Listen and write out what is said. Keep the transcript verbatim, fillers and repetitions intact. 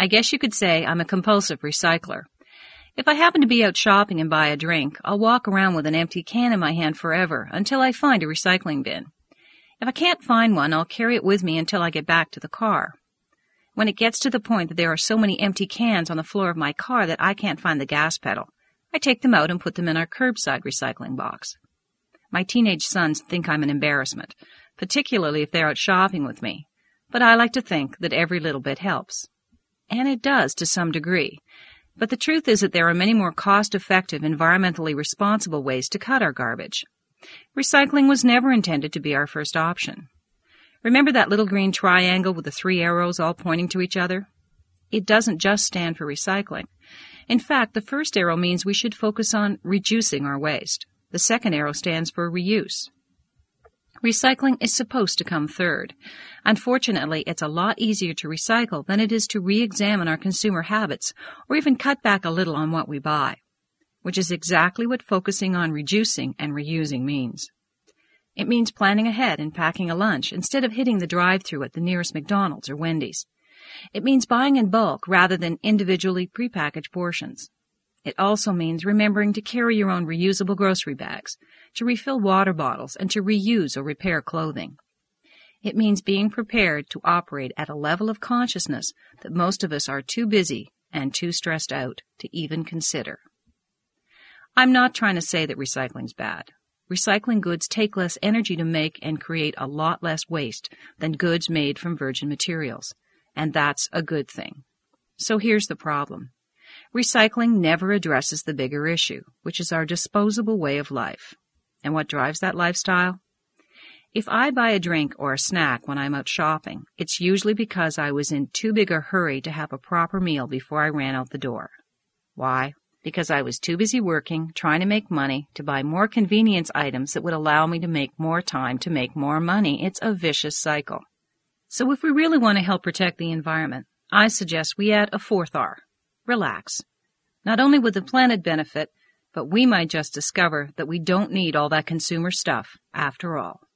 I guess you could say I'm a compulsive recycler. If I happen to be out shopping and buy a drink, I'll walk around with an empty can in my hand forever until I find a recycling bin. If I can't find one, I'll carry it with me until I get back to the car. When it gets to the point that there are so many empty cans on the floor of my car that I can't find the gas pedal, I take them out and put them in our curbside recycling box. My teenage sons think I'm an embarrassment, particularly if they're out shopping with me, but I like to think that every little bit helps. And it does to some degree. But the truth is that there are many more cost-effective, environmentally responsible ways to cut our garbage. Recycling was never intended to be our first option. Remember that little green triangle with the three arrows all pointing to each other? It doesn't just stand for recycling. In fact, the first arrow means we should focus on reducing our waste. The second arrow stands for reuse. Recycling is supposed to come third. Unfortunately, it's a lot easier to recycle than it is to re-examine our consumer habits or even cut back a little on what we buy, which is exactly what focusing on reducing and reusing means. It means planning ahead and packing a lunch instead of hitting the drive-thru at the nearest McDonald's or Wendy's. It means buying in bulk rather than individually prepackaged portions. It also means remembering to carry your own reusable grocery bags, to refill water bottles, and to reuse or repair clothing. It means being prepared to operate at a level of consciousness that most of us are too busy and too stressed out to even consider. I'm not trying to say that recycling's bad. Recycling goods take less energy to make and create a lot less waste than goods made from virgin materials, and that's a good thing. So here's the problem. Recycling never addresses the bigger issue, which is our disposable way of life. And what drives that lifestyle? If I buy a drink or a snack when I'm out shopping, it's usually because I was in too big a hurry to have a proper meal before I ran out the door. Why? Because I was too busy working, trying to make money, to buy more convenience items that would allow me to make more time to make more money. It's a vicious cycle. So if we really want to help protect the environment, I suggest we add a fourth R. Relax. Not only would the planet benefit, but we might just discover that we don't need all that consumer stuff after all.